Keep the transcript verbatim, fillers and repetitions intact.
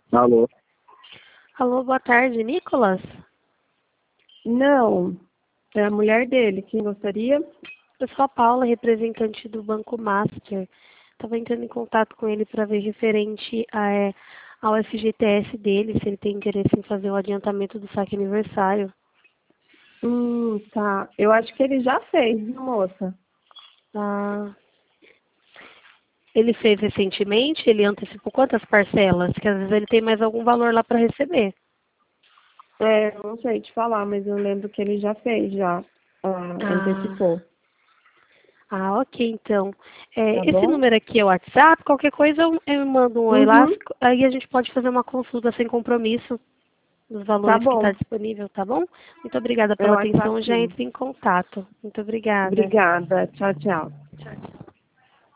Alô? Alô, boa tarde, Nicolas? Não, é a mulher dele. Quem gostaria? Eu sou a Paula, representante do Banco Master. Estava entrando em contato com ele para ver referente a, é, ao F G T S dele, se ele tem interesse em fazer o adiantamento do saque aniversário. Hum, tá. Eu acho que ele já fez, viu, moça? Ah, ele fez recentemente? Ele antecipou quantas parcelas? Que às vezes ele tem mais algum valor lá para receber. É, não sei te falar, mas eu lembro que ele já fez, já. Ah, Ah, antecipou. ah, ok, então. É, Tá esse bom? número aqui é o WhatsApp, qualquer coisa eu, eu mando um oi lá, Uhum. aí a gente pode fazer uma consulta sem compromisso dos Tá valores que está bom. disponível, tá bom? Muito obrigada É o pela WhatsApp, atenção, já sim. entre em contato. Muito obrigada. Obrigada. Tchau, tchau.